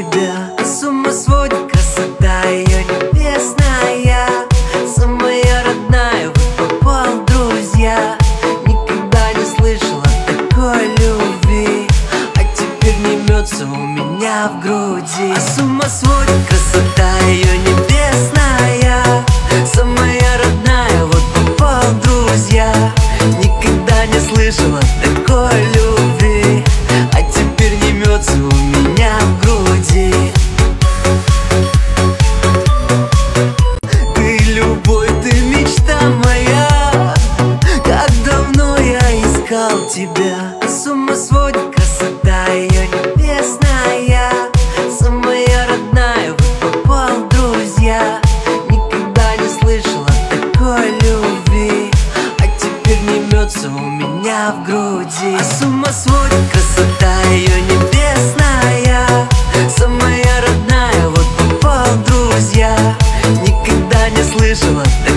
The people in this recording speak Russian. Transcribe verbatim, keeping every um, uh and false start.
тебя. С ума сводит красота ее небесная, самая родная, вот попал в друзья. Никогда не слышала такой любви, а теперь не мется у меня в груди. С ума сводит красота ее небесная, самая родная, вот попал в друзья. Никогда не слышала такой любви, а теперь не мется у меня в груди. Ты любовь, ты мечта моя, как давно я искал тебя. С ума сводит красота ее небесная, самая родная, вот попал в друзья. Никогда не слышала такой любви, а теперь не мется у меня в груди. С ума сводит красота ее небесная, самая родная, вот попал в друзья. Никогда не слышала